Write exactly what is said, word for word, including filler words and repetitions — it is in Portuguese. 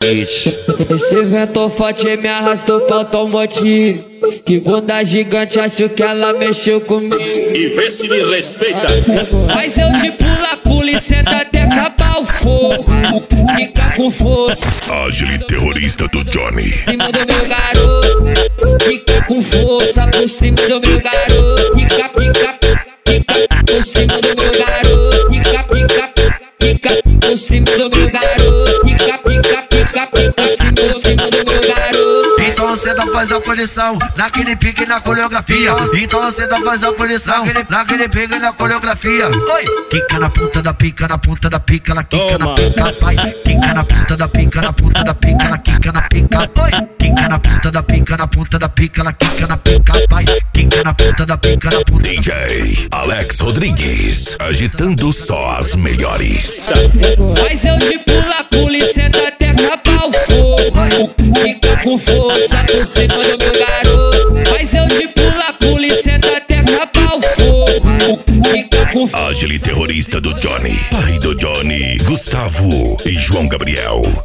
hit. Esse vento forte me arrastou pra automotivo. Que bunda gigante, acho que ela mexeu comigo. E vê se me respeita. Mas eu de pula, pula e senta até acabar o fogo. Fica com força. Agile terrorista do Johnny. Por cima do meu garoto. Fica com força por cima do meu garoto. Fica, fica, fica por cima do meu garoto. Fica, fica, fica por cima do meu garoto. Fica, fica, fica por cima, por cima do meu garoto. Então cê não faz a punição naquele pique na coreografia. Então cê não faz a punição naquele pique na coreografia. Oi! Quica na ponta da pica, na ponta da pica, ela quica na pica, pai. Quica na ponta da pica, na ponta da pica, ela quica na pica. Oi! Quica na ponta da pica, na ponta da pica, ela quica na pica, pai. Quica na ponta da pica, na ponta. D J Alex Rodrigues, agitando só as melhores. Mas eu de pula, pula e senta até acabar o fogo. Fica com força por cima do meu garoto. Mas eu de pula, pula e senta até acabar o fogo. Fica com força. Agile terrorista do Johnny. Pai do Johnny, Gustavo e João Gabriel.